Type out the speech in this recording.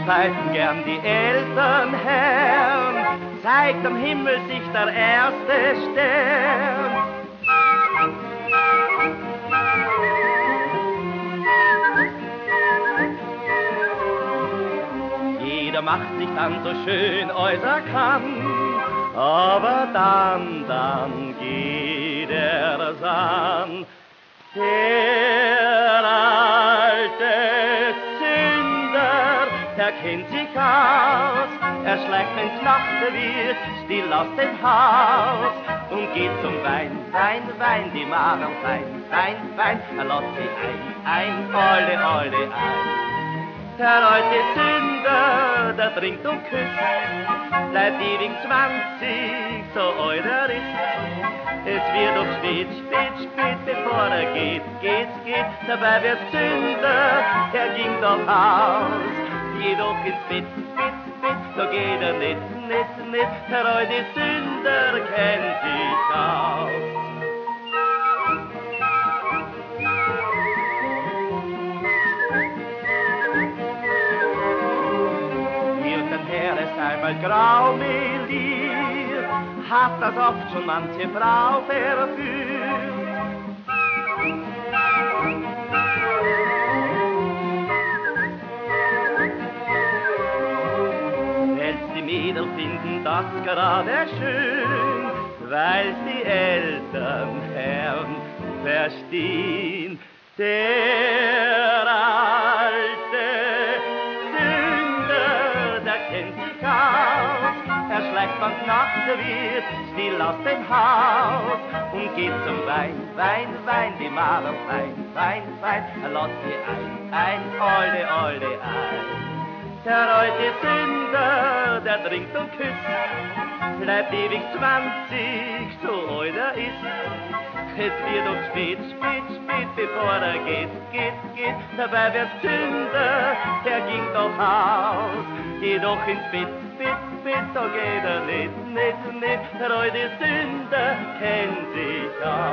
Zeiten gern die Elternherren, zeigt am Himmel sich der erste Stern. Jeder macht sich dann so schön, als er kann, aber dann geht er's an. Der alte Sünder, der kennt sich aus, er schleicht, wenn's Nacht wird, still aus dem Haus und geht zum Wein, die Magen fein, er lässt sie ein, alle ein. Der alte Sünder, der trinkt und küsst, bleibt ewig 20, so alt er ist. Es wird doch spät, bevor er geht. Dabei wird Sünder, der ging doch aus. Jedoch ins Bett, so geht er nicht. Der alte Sünder kennt sich aus. Einmal grau meliert, hat das oft schon manche Frau verführt. Selbst die Mädel finden das gerade schön, weil die Elternherren verstehen. Der alte Sünder, der kennt sich aus, er schleicht, wann's Nacht wird, still aus dem Haus und geht zum Wein, die Magen fein, er lässt sie ein, alle ein. Der alte Sünder, der trinkt und küsst, bleibt ewig 20, so alt er ist. Es wird doch spät, bevor er geht. Dabei wird Sünder, der ging doch aus. Jedoch ins Bett, da geht er nicht. Der alte Sünder kennt sich aus.